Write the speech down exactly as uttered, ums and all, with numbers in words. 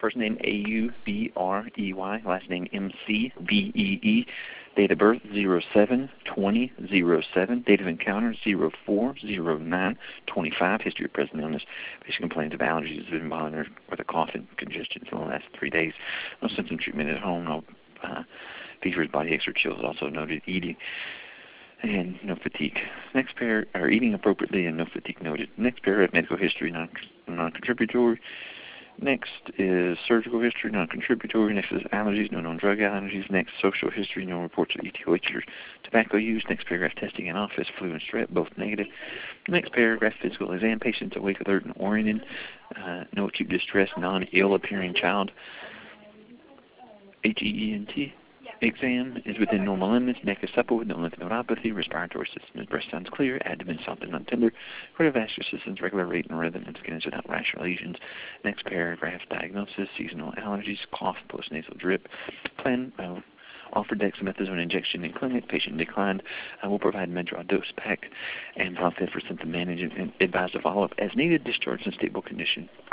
first name A U B R E Y, last name M C V E E. Date of birth zero seven twenty oh seven. Date of encounter zero four oh nine twenty-five. History of present illness. Patient complains of allergies. Has been monitored with a cough and congestion for the last three days. No symptom treatment at home. No uh, fevers, body aches, or chills. Also noted eating and no fatigue. Next pair are eating appropriately and no fatigue noted. Next pair of medical history, non non-contributory. Next is surgical history, non-contributory. Next is allergies, no known drug allergies. Next, social history, no reports of E T O H or tobacco use. Next paragraph, testing in office, flu and strep, both negative. Next paragraph, physical exam, patients awake, alert, and oriented. Uh, no acute distress, non-ill appearing child. H E E N T. Exam is within normal limits. Neck is supple with no lymph nodopathy. Respiratory system is breast sounds clear. Abdomen soft and non-tender. Cardiovascular system is regular rate and rhythm, and skin is without rash or lesions. Next paragraph, diagnosis, seasonal allergies, cough, postnasal drip. Plan uh, offered dexamethasone injection in clinic. Patient declined. I will provide Medrol dose pack and Pronfed for symptom management and advise to follow up as needed. Discharge in stable condition.